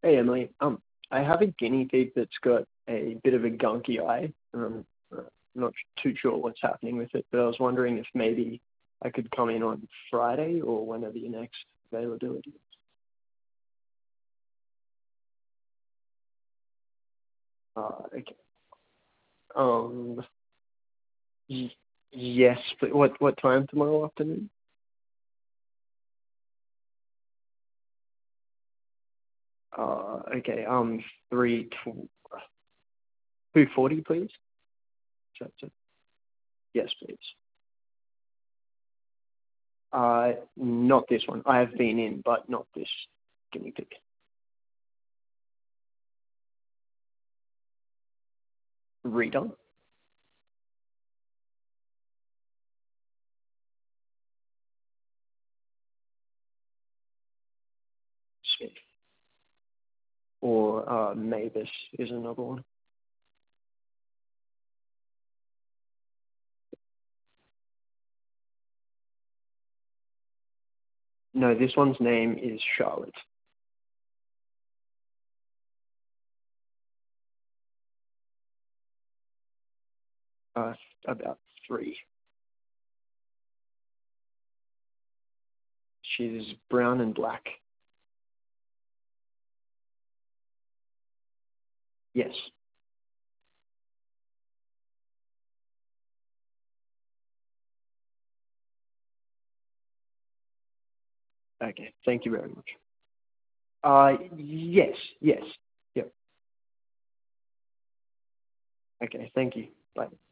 Hey Emily, I have a guinea pig that's got a bit of a gunky eye. I'm not too sure what's happening with it, but I was wondering if maybe I could come in on Friday or whenever your next availability is. Okay. Um, y- yes, but what time tomorrow afternoon? Okay. 2:40, please. That's it. Yes, please. Not this one. I have been in, but not this guinea pig. Reader. Smith. Or Mavis is another one. No, this one's name is Charlotte. Uh, about 3. She's brown and black. Yes. Okay. Thank you very much. Yes. Yes. Yep. Okay. Thank you. Bye.